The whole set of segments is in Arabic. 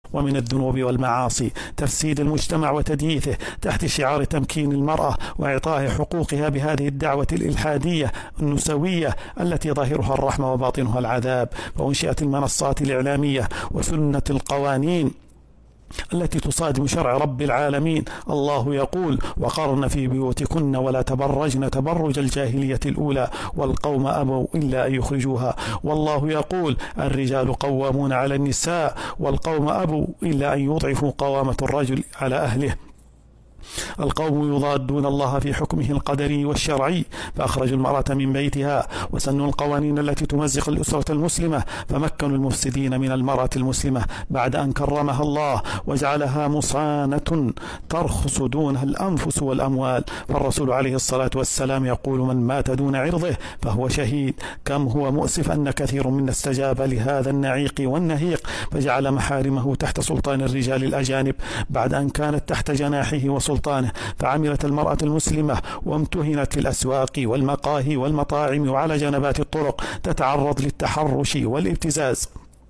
ومن الذنوب والمعاصي تفسيد المجتمع وتدييثه تحت شعار تمكين المرأة وإعطائها حقوقها بهذه الدعوة الإلحادية النسوية التي ظاهرها الرحمة وباطنها العذاب. وأنشئت المنصات الإعلامية وسنة القوانين التي تصادم شرع رب العالمين. الله يقول: وقرن في بيوتكن ولا تبرجن تبرج الجاهلية الأولى والقوم أبوا إلا أن يخرجوها. والله يقول: الرجال قوامون على النساء والقوم أبوا إلا أن يضعفوا قوامة الرجل على أهله. القوم يضادون الله في حكمه القدري والشرعي فأخرجوا المرأة من بيتها وسنوا القوانين التي تمزق الأسرة المسلمة فمكنوا المفسدين من المرأة المسلمة بعد أن كرمها الله وجعلها مصانة ترخص دونها الأنفس والأموال. فالرسول عليه الصلاة والسلام يقول: من مات دون عرضه فهو شهيد. كم هو مؤسف أن كثير منا استجاب لهذا النعيق والنهيق فجعل محارمه تحت سلطان الرجال الأجانب بعد أن كانت تحت جناحه وسلطانه، فعملت المرأة المسلمة وامتهنت في الأسواق والمقاهي والمطاعم وعلى جنبات الطرق تتعرض للتحرش والابتزاز،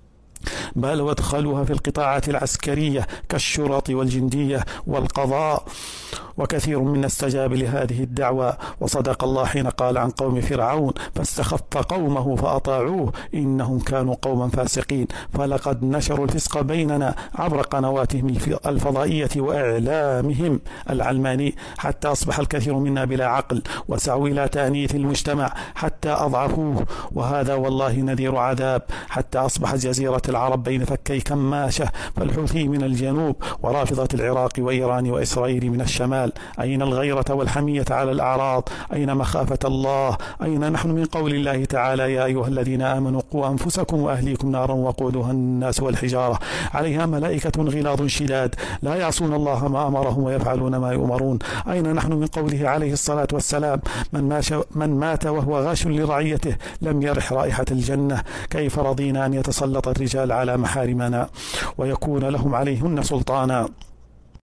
بل وادخلوها في القطاعات العسكرية كالشرط والجندية والقضاء. وكثير منا استجاب لهذه الدعوة. وصدق الله حين قال عن قوم فرعون: فاستخف قومه فأطاعوه إنهم كانوا قوما فاسقين. فلقد نشروا الفسق بيننا عبر قنواتهم الفضائية وإعلامهم العلماني حتى أصبح الكثير منا بلا عقل، وسعوا إلى تأنيث المجتمع حتى أضعفوه. وهذا والله نذير عذاب حتى أصبحت جزيرة العرب بين فكي كماشة، فالحوثي من الجنوب ورافضة العراق وإيران وإسرائيل من الشمال. أين الغيرة والحمية على الأعراض؟ أين مخافة الله؟ أين نحن من قول الله تعالى: يا أيها الذين آمنوا قوا أنفسكم وأهليكم نارا وقودها الناس والحجارة عليها ملائكة غلاظ شداد لا يعصون الله ما أمرهم ويفعلون ما يؤمرون؟ أين نحن من قوله عليه الصلاة والسلام: من مات وهو غاش لرعيته لم يرح رائحة الجنة؟ كيف رضينا أن يتسلط الرجال على محارمنا ويكون لهم عليهن سلطانا؟